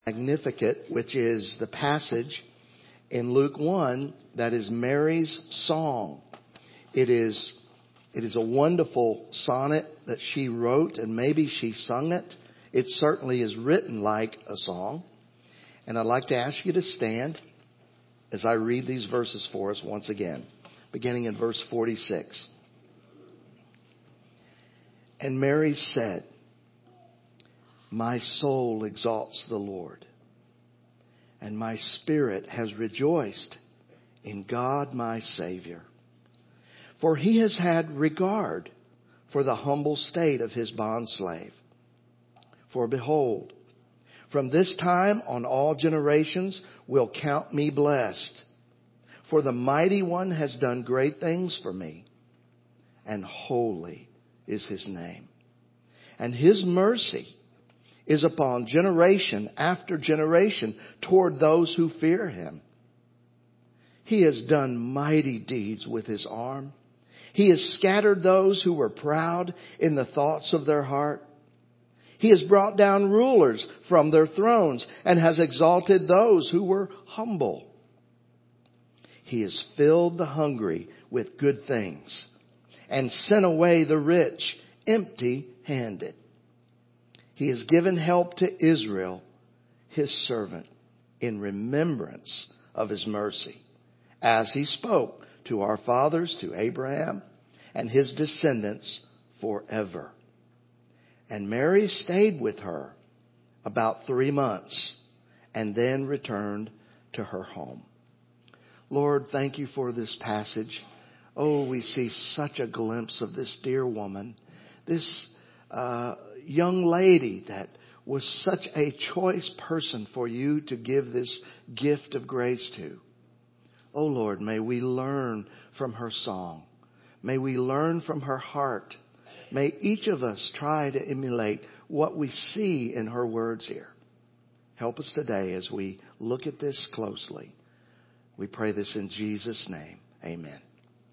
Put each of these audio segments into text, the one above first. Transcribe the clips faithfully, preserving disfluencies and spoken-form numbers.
Magnificat, which is the passage in Luke one that is Mary's song. It is, it is a wonderful sonnet that she wrote, and maybe she sung it. It certainly is written like a song. And I'd like to ask you to stand as I read these verses for us once again, beginning in verse forty-six. And Mary said, "My soul exalts the Lord, and my spirit has rejoiced in God my Savior. For he has had regard for the humble state of his bondslave. For behold, from this time on all generations will count me blessed. For the Mighty One has done great things for me, and holy is his name. And his mercy is upon generation after generation toward those who fear him. He has done mighty deeds with his arm. He has scattered those who were proud in the thoughts of their heart. He has brought down rulers from their thrones and has exalted those who were humble. He has filled the hungry with good things and sent away the rich empty-handed. He has given help to Israel, his servant, in remembrance of his mercy, as he spoke to our fathers, to Abraham and his descendants forever." And Mary stayed with her about three months and then returned to her home. Lord, thank you for this passage. Oh, we see such a glimpse of this dear woman, this uh, young lady that was such a choice person for you to give this gift of grace to. Oh, Lord, may we learn from her song. May we learn from her heart. May each of us try to emulate what we see in her words here. Help us today as we look at this closely. We pray this in Jesus' name. Amen.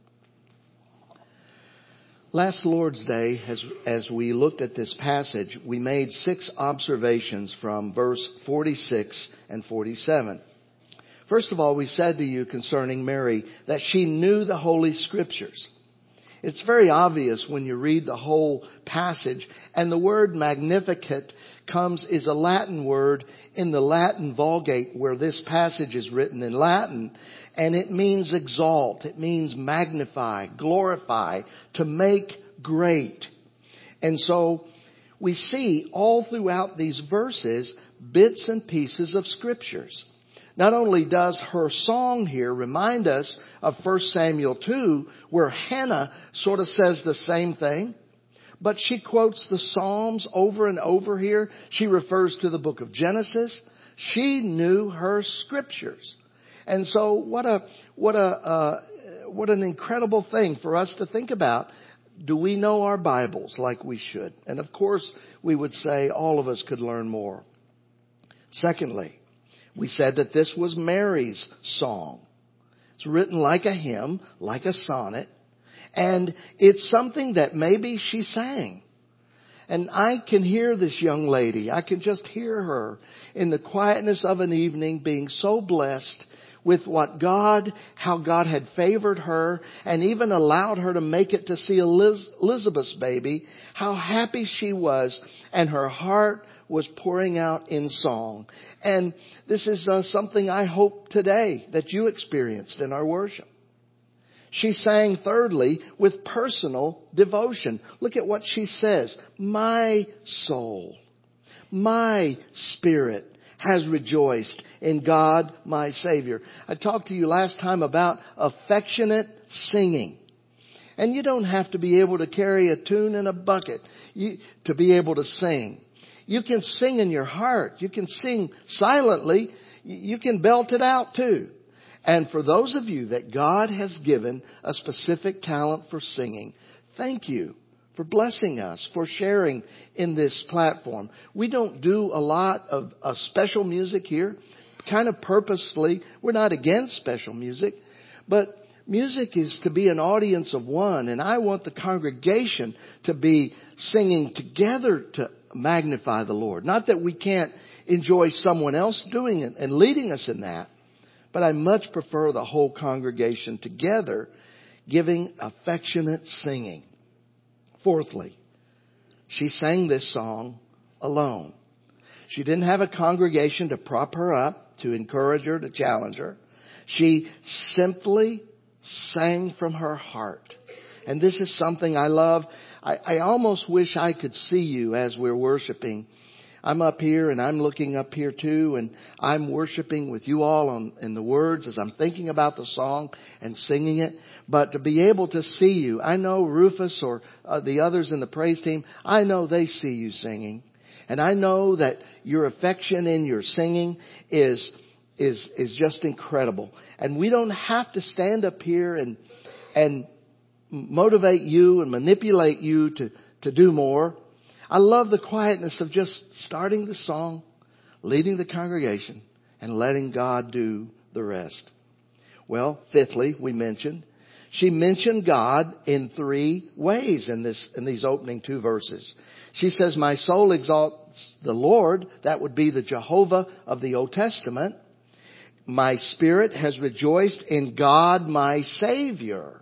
Last Lord's Day, as, as we looked at this passage, we made six observations from verse forty-six and forty-seven. First of all, we said to you concerning Mary that she knew the Holy Scriptures. It's very obvious when you read the whole passage, and the word Magnificat comes, is a Latin word in the Latin Vulgate where this passage is written in Latin, and it means exalt, it means magnify, glorify, to make great. And so we see all throughout these verses bits and pieces of scriptures. Not only does her song here remind us of First Samuel two, where Hannah sort of says the same thing, but she quotes the Psalms over and over here. She refers to the book of Genesis. She knew her scriptures. And so what a, what a, uh, what an incredible thing for us to think about. Do we know our Bibles like we should? And of course, we would say all of us could learn more. Secondly, we said that this was Mary's song. It's written like a hymn, like a sonnet, and it's something that maybe she sang. And I can hear this young lady. I can just hear her in the quietness of an evening being so blessed with what God, how God had favored her and even allowed her to make it to see Eliz- Elizabeth's baby, how happy she was, and her heart was pouring out in song. And this is uh, something I hope today that you experienced in our worship. She sang thirdly with personal devotion. Look at what she says. My soul, my spirit has rejoiced in God my Savior. I talked to you last time about affectionate singing. And you don't have to be able to carry a tune in a bucket you, to be able to sing. You can sing in your heart. You can sing silently. You can belt it out too. And for those of you that God has given a specific talent for singing, thank you for blessing us, for sharing in this platform. We don't do a lot of, of special music here, kind of purposefully. We're not against special music, but music is to be an audience of one, and I want the congregation to be singing together to magnify the Lord. Not that we can't enjoy someone else doing it and leading us in that. But I much prefer the whole congregation together giving affectionate singing. Fourthly, she sang this song alone. She didn't have a congregation to prop her up, to encourage her, to challenge her. She simply sang from her heart. And this is something I love. I, I almost wish I could see you as we're worshiping. I'm up here and I'm looking up here too, and I'm worshiping with you all on in the words as I'm thinking about the song and singing it. But to be able to see you, I know Rufus or uh, the others in the praise team, I know they see you singing. And I know that your affection in your singing is is is just incredible. And we don't have to stand up here and and motivate you and manipulate you to, to do more. I love the quietness of just starting the song, leading the congregation, and letting God do the rest. Well, fifthly, we mentioned, she mentioned God in three ways in this, in these opening two verses. She says, my soul exalts the Lord. That would be the Jehovah of the Old Testament. My spirit has rejoiced in God, my Savior.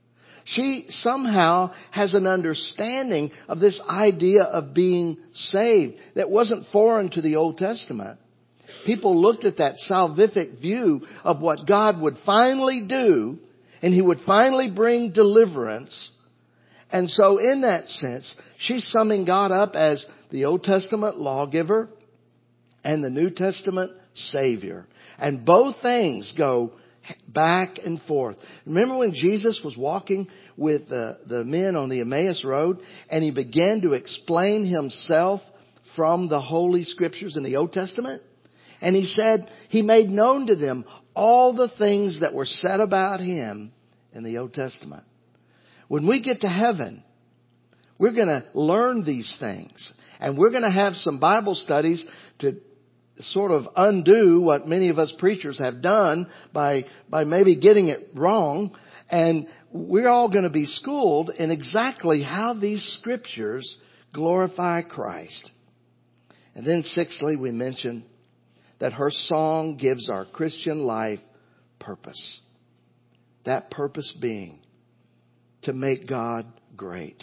She somehow has an understanding of this idea of being saved that wasn't foreign to the Old Testament. People looked at that salvific view of what God would finally do, and He would finally bring deliverance. And so in that sense, she's summing God up as the Old Testament lawgiver and the New Testament Savior. And both things go back and forth. Remember when Jesus was walking with the, the men on the Emmaus Road and He began to explain Himself from the Holy Scriptures in the Old Testament? And He said He made known to them all the things that were said about Him in the Old Testament. When we get to heaven, we're going to learn these things. And we're going to have some Bible studies to sort of undo what many of us preachers have done by, by maybe getting it wrong. And we're all going to be schooled in exactly how these scriptures glorify Christ. And then sixthly, we mentioned that her song gives our Christian life purpose. That purpose being to make God great.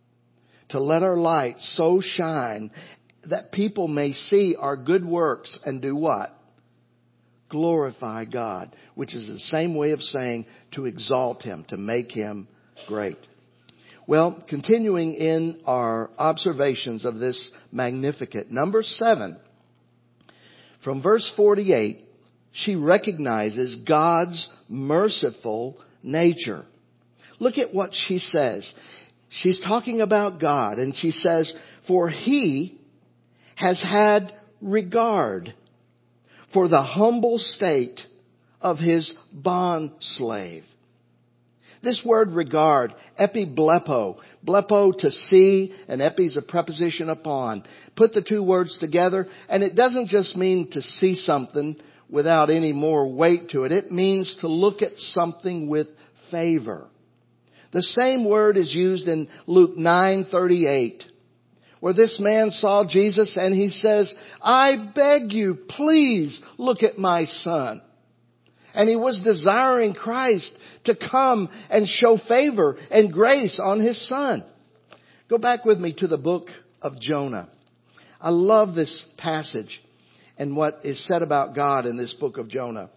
To let our light so shine that people may see our good works and do what? Glorify God, which is the same way of saying to exalt Him, to make Him great. Well, continuing in our observations of this Magnificat, number seven, from verse forty-eight, she recognizes God's merciful nature. Look at what she says. She's talking about God, and she says, for He has had regard for the humble state of His bond slave. This word regard, epiblepo, blepo to see, and epi is a preposition upon. Put the two words together, and it doesn't just mean to see something without any more weight to it. It means to look at something with favor. The same word is used in Luke nine thirty-eight. Where this man saw Jesus and he says, I beg you, please look at my son. And he was desiring Christ to come and show favor and grace on his son. Go back with me to the book of Jonah. I love this passage and what is said about God in this book of Jonah.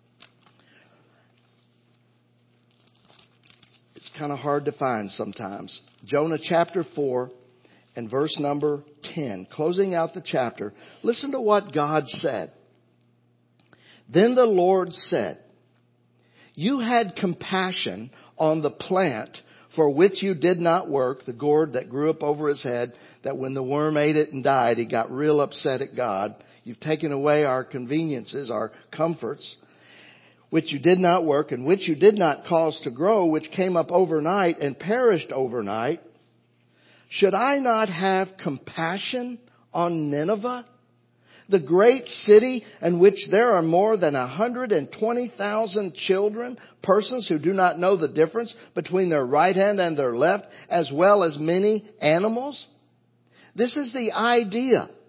It's kind of hard to find sometimes. Jonah chapter four. And verse number ten, closing out the chapter, listen to what God said. Then the Lord said, you had compassion on the plant for which you did not work, the gourd that grew up over his head, that when the worm ate it and died, he got real upset at God. You've taken away our conveniences, our comforts, which you did not work and which you did not cause to grow, which came up overnight and perished overnight. Should I not have compassion on Nineveh, the great city in which there are more than one hundred twenty thousand children, persons who do not know the difference between their right hand and their left, as well as many animals? This is the idea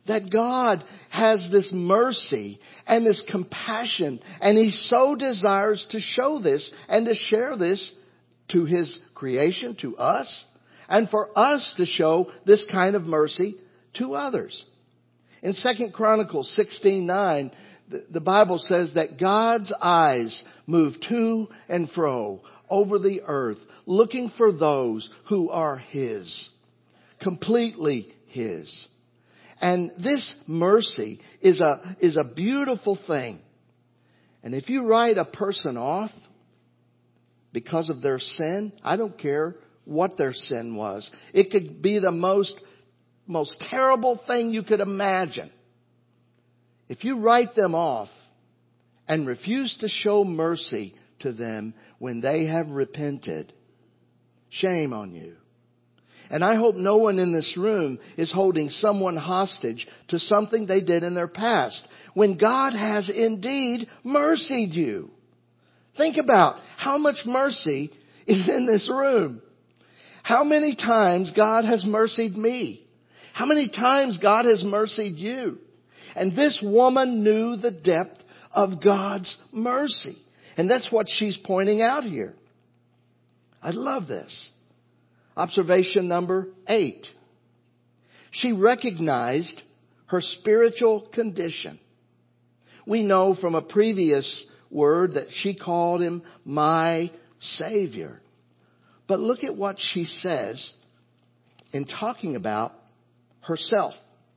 that God has this mercy and this compassion, and He so desires to show this and to share this to His creation, to us, and for us to show this kind of mercy to others. In Second Chronicles sixteen nine, the Bible says that God's eyes move to and fro over the earth, looking for those who are His, completely His. And this mercy is a, is a beautiful thing. And if you write a person off because of their sin, I don't care what their sin was. It could be the most, most terrible thing you could imagine. If you write them off and refuse to show mercy to them when they have repented, shame on you. And I hope no one in this room is holding someone hostage to something they did in their past, when God has indeed mercied you. Think about how much mercy is in this room. How many times God has mercied me? How many times God has mercied you? And this woman knew the depth of God's mercy. And that's what she's pointing out here. I love this. Observation number eight. She recognized her spiritual condition. We know from a previous word that she called Him my Savior. But look at what she says in talking about herself.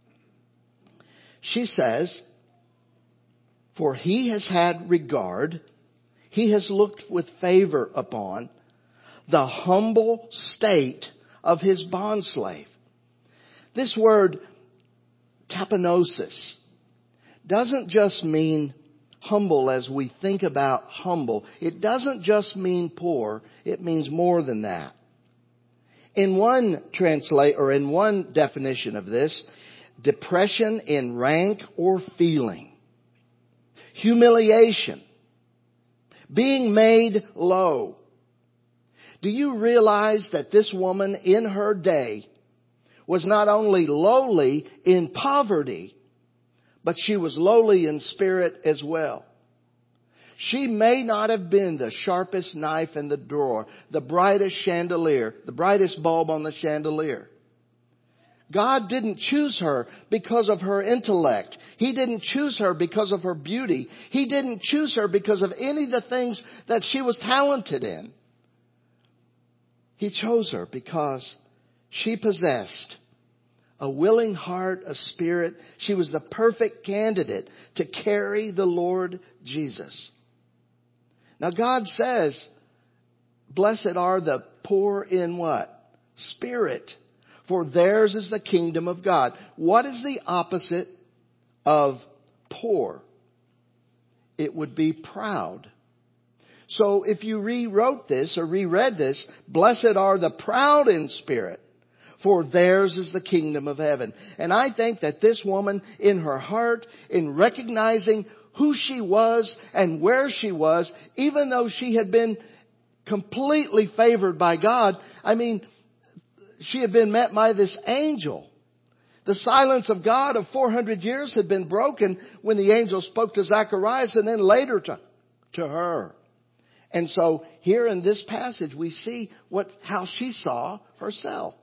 She says, for He has had regard, He has looked with favor upon the humble state of His bondslave. This word, tapenosis, doesn't just mean humble as we think about humble. It doesn't just mean poor. It means more than that. In one translate, or in one definition of this, depression in rank or feeling, humiliation, being made low. Do you realize that this woman in her day was not only lowly in poverty, but she was lowly in spirit as well? She may not have been the sharpest knife in the drawer, the brightest chandelier, the brightest bulb on the chandelier. God didn't choose her because of her intellect. He didn't choose her because of her beauty. He didn't choose her because of any of the things that she was talented in. He chose her because she possessed a willing heart, a spirit. She was the perfect candidate to carry the Lord Jesus. Now God says, blessed are the poor in what? Spirit. For theirs is the kingdom of God. What is the opposite of poor? It would be proud. So if you rewrote this or reread this, blessed are the proud in spirit, for theirs is the kingdom of heaven. And I think that this woman, in her heart, in recognizing who she was and where she was, even though she had been completely favored by God, I mean, she had been met by this angel. The silence of God of four hundred years had been broken when the angel spoke to Zacharias and then later to, to her. And so here in this passage we see what how she saw herself.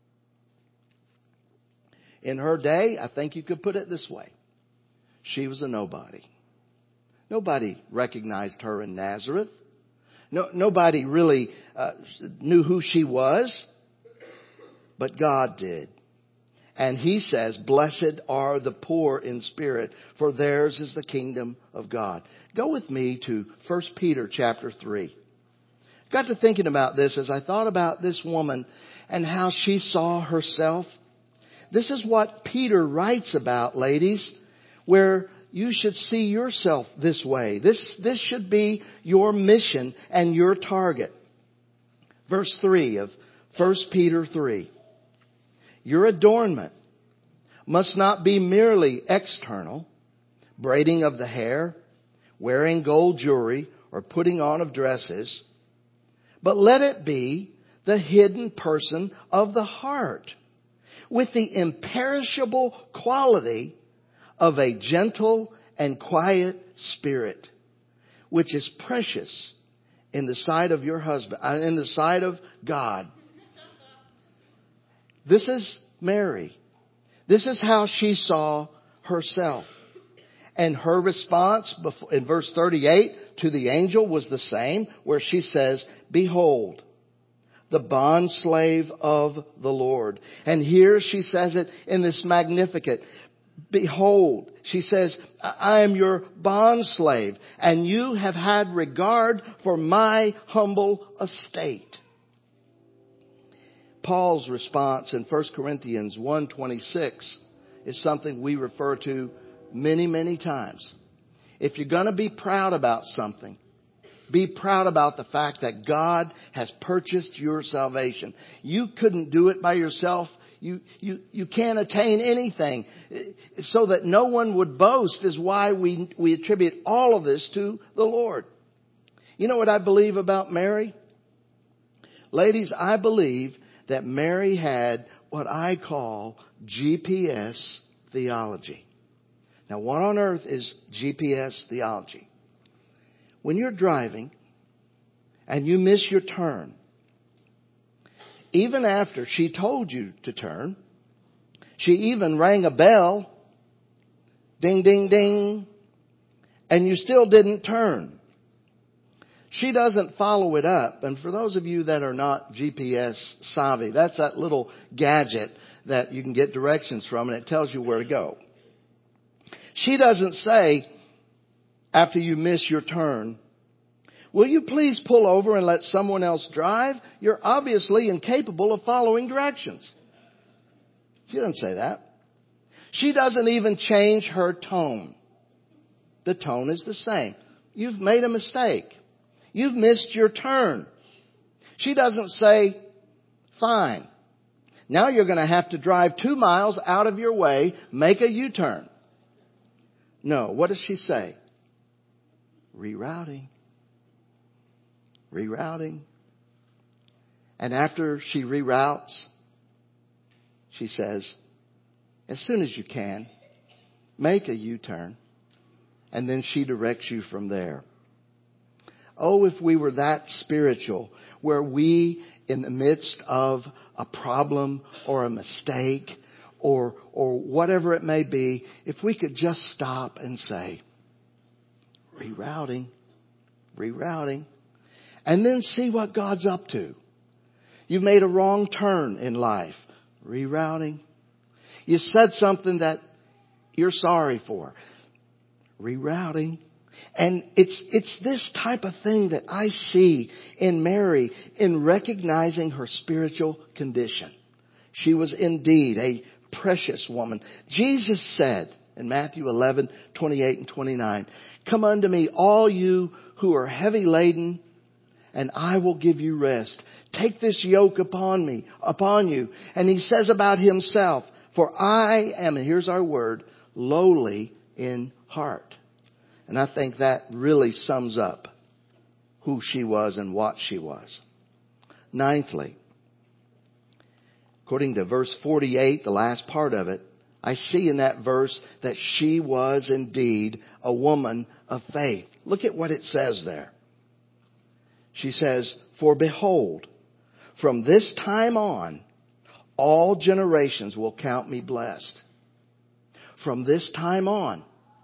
In her day, I think you could put it this way. She was a nobody. Nobody recognized her in Nazareth. No, nobody really uh, knew who she was. But God did. And He says, blessed are the poor in spirit, for theirs is the kingdom of God. Go with me to First Peter chapter three. Got to thinking about this as I thought about this woman and how she saw herself. This is what Peter writes about, ladies, where you should see yourself this way. This, this should be your mission and your target. Verse three of First Peter three. Your adornment must not be merely external, braiding of the hair, wearing gold jewelry, or putting on of dresses, but let it be the hidden person of the heart, with the imperishable quality of a gentle and quiet spirit, which is precious in the sight of your husband, uh, in the sight of God. This is Mary. This is how she saw herself. And her response in verse thirty-eight to the angel was the same, where she says, "Behold, the bondslave of the Lord." And here she says it in this magnificent, "Behold," she says, "I am your bondslave, and you have had regard for my humble estate." Paul's response in First Corinthians one twenty-six is something we refer to many, many times. If you're going to be proud about something, be proud about the fact that God has purchased your salvation. You couldn't do it by yourself. You, you, you can't attain anything. So that no one would boast is why we, we attribute all of this to the Lord. You know what I believe about Mary? Ladies, I believe that Mary had what I call G P S theology. Now, what on earth is G P S theology? When you're driving and you miss your turn, even after she told you to turn, she even rang a bell, ding, ding, ding, and you still didn't turn. She doesn't follow it up. And for those of you that are not G P S savvy, that's that little gadget that you can get directions from, and it tells you where to go. She doesn't say, after you miss your turn, "Will you please pull over and let someone else drive? You're obviously incapable of following directions." She doesn't say that. She doesn't even change her tone. The tone is the same. You've made a mistake. You've missed your turn. She doesn't say, "Fine. Now you're going to have to drive two miles out of your way, make a U-turn." No, what does she say? Rerouting. Rerouting. And after she reroutes, she says, as soon as you can, make a U-turn. And then she directs you from there. Oh, if we were that spiritual, where we, in the midst of a problem or a mistake or or whatever it may be, if we could just stop and say, rerouting, rerouting, and then see what God's up to. You've made a wrong turn in life. Rerouting. You said something that you're sorry for. Rerouting. And it's it's this type of thing that I see in Mary in recognizing her spiritual condition. She was indeed a precious woman. Jesus said in Matthew eleven, twenty-eight and twenty-nine, "Come unto me, all you who are heavy laden, and I will give you rest. Take this yoke upon me, upon you." And he says about himself, "For I am," and here's our word, "lowly in heart." And I think that really sums up who she was and what she was. Ninthly, according to verse forty-eight, the last part of it, I see in that verse that she was indeed a woman of faith. Look at what it says there. She says, "For behold, from this time on, all generations will count me blessed." From this time on.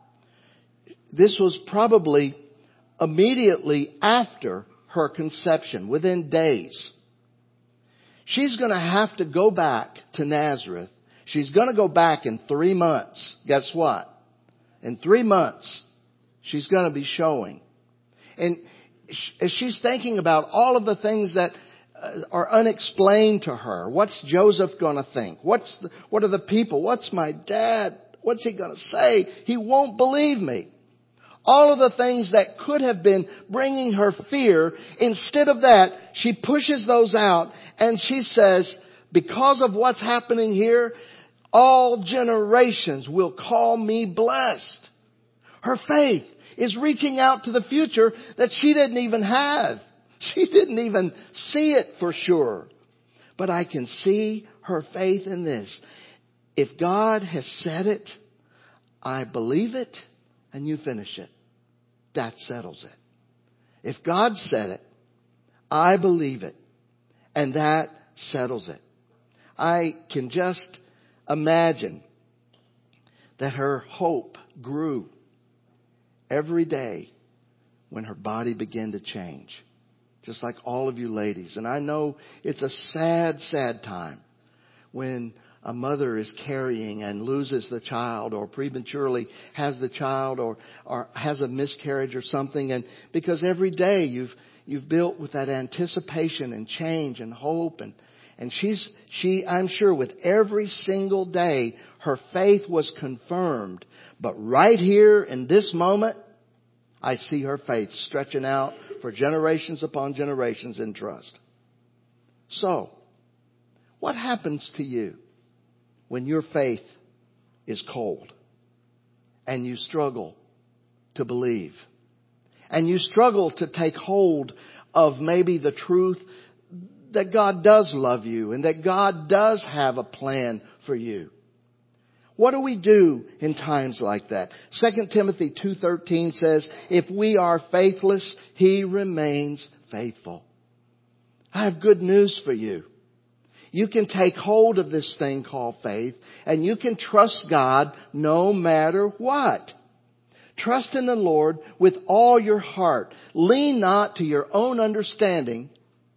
This was probably immediately after her conception, within days. She's going to have to go back to Nazareth. She's going to go back in three months. Guess what? In three months, she's going to be showing. And as she's thinking about all of the things that are unexplained to her, what's Joseph going to think? What's the, what are the people? What's my dad? What's he going to say? He won't believe me. All of the things that could have been bringing her fear, instead of that, she pushes those out and she says, because of what's happening here, all generations will call me blessed. Her faith is reaching out to the future that she didn't even have. She didn't even see it for sure. But I can see her faith in this. If God has said it, I believe it, and you finish it. That settles it. If God said it, I believe it, and that settles it. I can just imagine that her hope grew every day when her body began to change. Just like all of you ladies. And I know it's a sad, sad time when a mother is carrying and loses the child, or prematurely has the child, or, or has a miscarriage or something. And because every day you've you've built with that anticipation and change and hope, and and she's she I'm sure with every single day her faith was confirmed. But right here in this moment, I see her faith stretching out for generations upon generations in trust. So, what happens to you when your faith is cold and you struggle to believe and you struggle to take hold of maybe the truth that God does love you and that God does have a plan for you? What do we do in times like that? Second Timothy two thirteen says, if we are faithless, He remains faithful. I have good news for you. You can take hold of this thing called faith, and you can trust God no matter what. Trust in the Lord with all your heart. Lean not to your own understanding,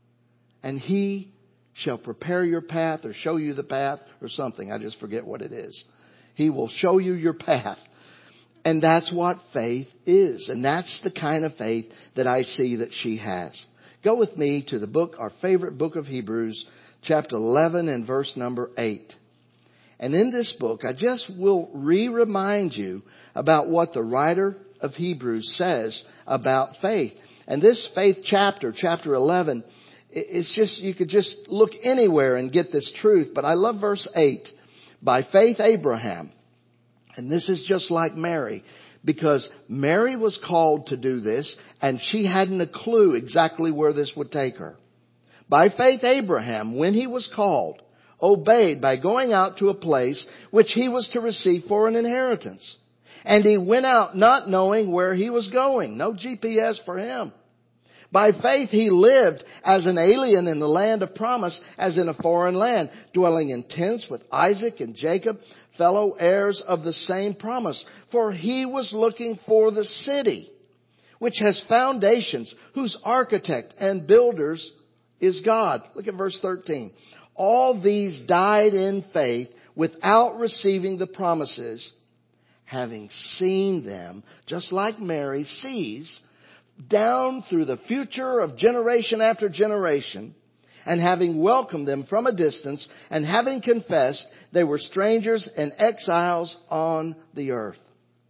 and He shall prepare your path, or show you the path, or something. I just forget what it is. He will show you your path. And that's what faith is. And that's the kind of faith that I see that she has. Go with me to the book, our favorite book of Hebrews, chapter eleven and verse number eight. And in this book, I just will re-remind you about what the writer of Hebrews says about faith. And this faith chapter, chapter eleven, it's just, you could just look anywhere and get this truth. But I love verse eight. By faith, Abraham, and this is just like Mary, because Mary was called to do this, and she hadn't a clue exactly where this would take her. By faith, Abraham, when he was called, obeyed by going out to a place which he was to receive for an inheritance. And he went out not knowing where he was going. No G P S for him. By faith he lived as an alien in the land of promise, as in a foreign land, dwelling in tents with Isaac and Jacob, fellow heirs of the same promise. For he was looking for the city, which has foundations, whose architect and builders is God. Look at verse thirteen. All these died in faith without receiving the promises, having seen them, just like Mary sees, down through the future of generation after generation, and having welcomed them from a distance, and having confessed they were strangers and exiles on the earth.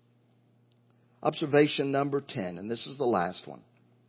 Observation number ten, and this is the last one.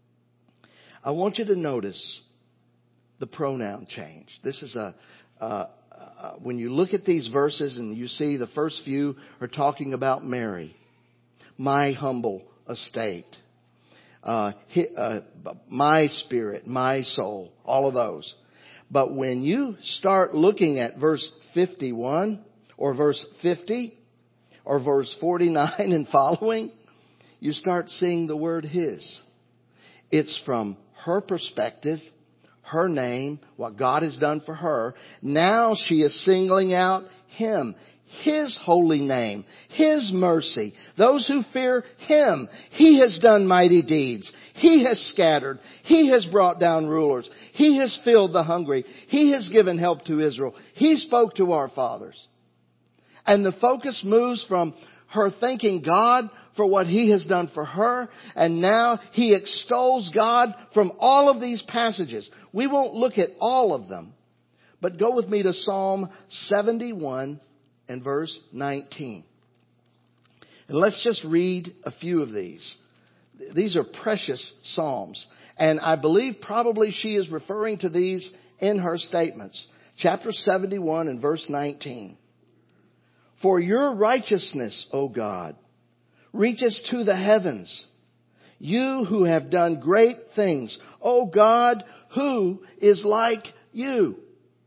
I want you to notice the pronoun change. This is a, uh, uh, when you look at these verses and you see the first few are talking about Mary, my humble estate. Uh, uh, my spirit, my soul, all of those. But when you start looking at verse fifty-one or verse fifty or verse forty-nine and following, you start seeing the word His. It's from her perspective, her name, what God has done for her. Now she is singling out Him. His holy name, His mercy, those who fear Him. He has done mighty deeds. He has scattered. He has brought down rulers. He has filled the hungry. He has given help to Israel. He spoke to our fathers. And the focus moves from her thanking God for what He has done for her, and now he extols God from all of these passages. We won't look at all of them, but go with me to Psalm seventy-one. And verse nineteen. And let's just read a few of these. These are precious psalms. And I believe probably she is referring to these in her statements. Chapter seventy-one and verse nineteen. For your righteousness, O God, reaches to the heavens. You who have done great things. O God, who is like you?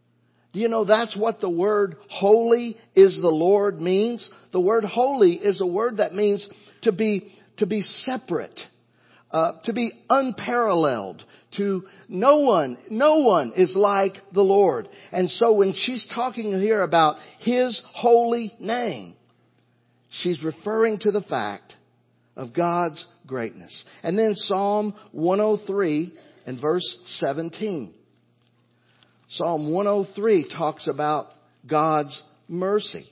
Do you know that's what the word holy is the Lord means? The word holy is a word that means to be, to be separate, uh, to be unparalleled, to no one, no one is like the Lord. And so when she's talking here about His holy name, she's referring to the fact of God's greatness. And then Psalm one oh three and verse seventeen. Psalm one oh three talks about God's mercy.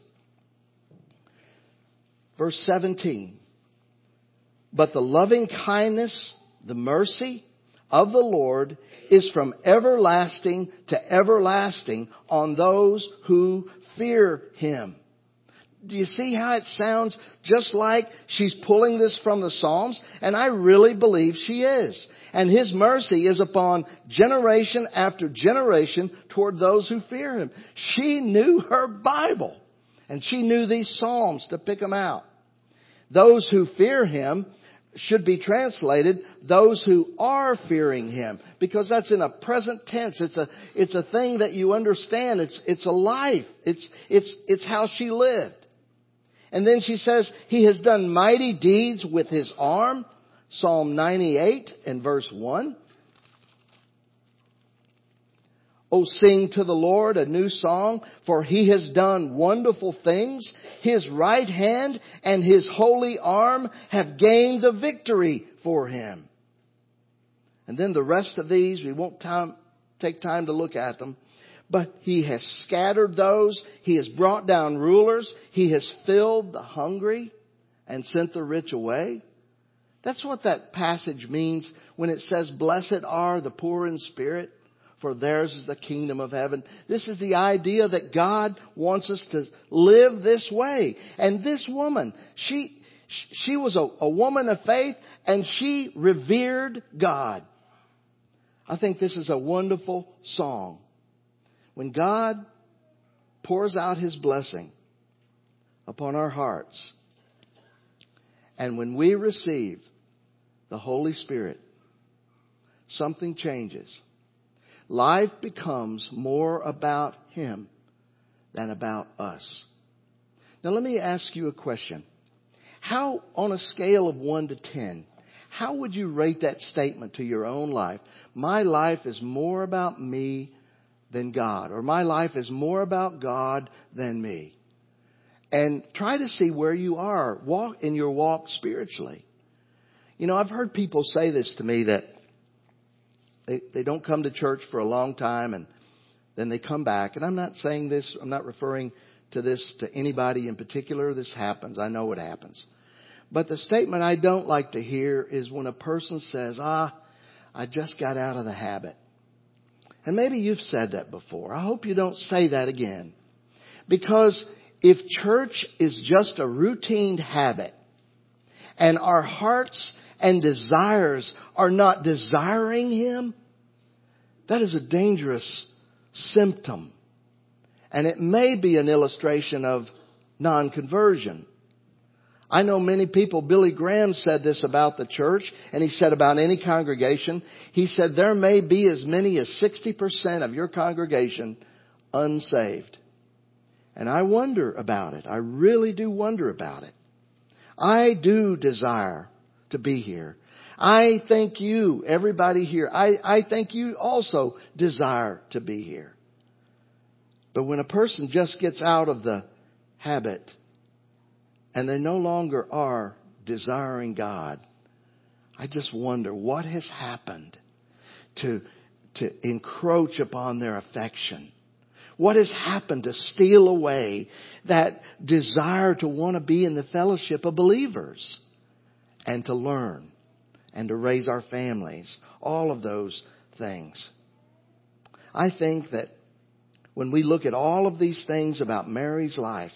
Verse seventeen. But the loving kindness, the mercy of the Lord is from everlasting to everlasting on those who fear Him. Do you see how it sounds just like she's pulling this from the Psalms? And I really believe she is. And His mercy is upon generation after generation toward those who fear Him. She knew her Bible. And she knew these Psalms to pick them out. Those who fear Him should be translated, those who are fearing Him. Because that's in a present tense. It's a, it's a thing that you understand. It's, it's a life. It's, it's, it's how she lived. And then she says, He has done mighty deeds with His arm. Psalm ninety-eight and verse one. Oh, sing to the Lord a new song, for He has done wonderful things. His right hand and His holy arm have gained the victory for Him. And then the rest of these, we won't time, take time to look at them. But He has scattered those. He has brought down rulers. He has filled the hungry and sent the rich away. That's what that passage means when it says, blessed are the poor in spirit, for theirs is the kingdom of heaven. This is the idea that God wants us to live this way. And this woman, she, she was a, a woman of faith, and she revered God. I think this is a wonderful song. When God pours out His blessing upon our hearts, and when we receive the Holy Spirit, something changes. Life becomes more about Him than about us. Now let me ask you a question. How, on a scale of one to ten, how would you rate that statement to your own life? My life is more about me than God, or my life is more about God than me. And try to see where you are walk in your walk spiritually. You know, I've heard people say this to me, that they, they don't come to church for a long time and then they come back. And I'm not saying this, I'm not referring to this to anybody in particular. This happens. I know it happens. But the statement I don't like to hear is when a person says, ah, I just got out of the habit. And maybe you've said that before. I hope you don't say that again. Because if church is just a routine habit, and our hearts and desires are not desiring Him, that is a dangerous symptom. And it may be an illustration of non-conversion. I know many people, Billy Graham said this about the church, and he said about any congregation. He said there may be as many as sixty percent of your congregation unsaved. And I wonder about it. I really do wonder about it. I do desire to be here. I think you, everybody here, I, I think you also desire to be here. But when a person just gets out of the habit and they no longer are desiring God, I just wonder what has happened to, to encroach upon their affection. What has happened to steal away that desire to want to be in the fellowship of believers and to learn and to raise our families, all of those things. I think that when we look at all of these things about Mary's life,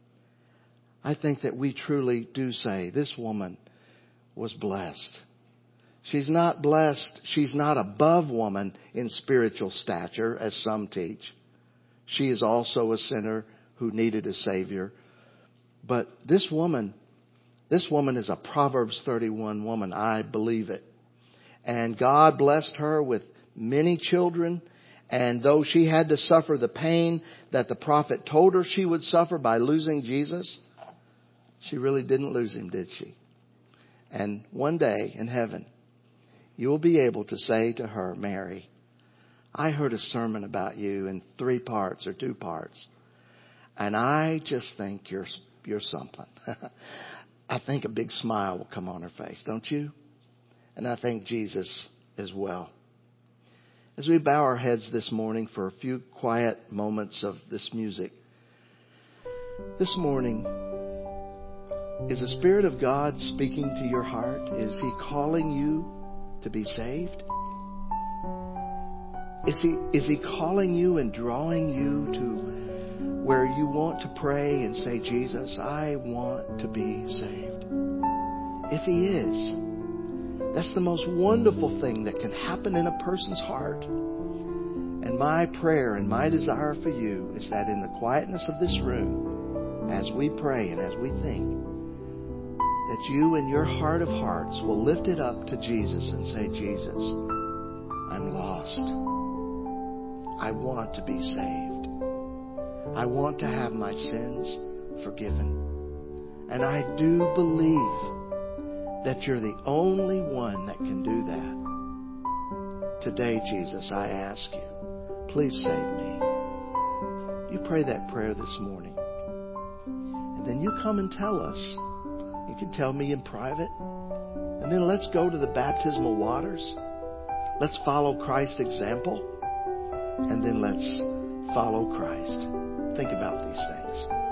I think that we truly do say this woman was blessed. She's not blessed. She's not above woman in spiritual stature, as some teach. She is also a sinner who needed a Savior. But this woman, this woman is a Proverbs thirty-one woman. I believe it. And God blessed her with many children. And though she had to suffer the pain that the prophet told her she would suffer by losing Jesus, she really didn't lose him, did she? And one day in heaven, you will be able to say to her, Mary, I heard a sermon about you in three parts or two parts. And I just think you're, you're something. I think a big smile will come on her face, don't you? And I think Jesus as well. As we bow our heads this morning for a few quiet moments of this music, this morning, is the Spirit of God speaking to your heart? Is He calling you to be saved? Is He, is He calling you and drawing you to where you want to pray and say, Jesus, I want to be saved? If He is, that's the most wonderful thing that can happen in a person's heart. And my prayer and my desire for you is that in the quietness of this room, as we pray and as we think, that you in your heart of hearts will lift it up to Jesus and say, Jesus, I'm lost. I want to be saved. I want to have my sins forgiven. And I do believe that you're the only one that can do that. Today, Jesus, I ask you, please save me. You pray that prayer this morning. And then you come and tell us. You can tell me in private. And then let's go to the baptismal waters. Let's follow Christ's example. And then let's follow Christ. Think about these things.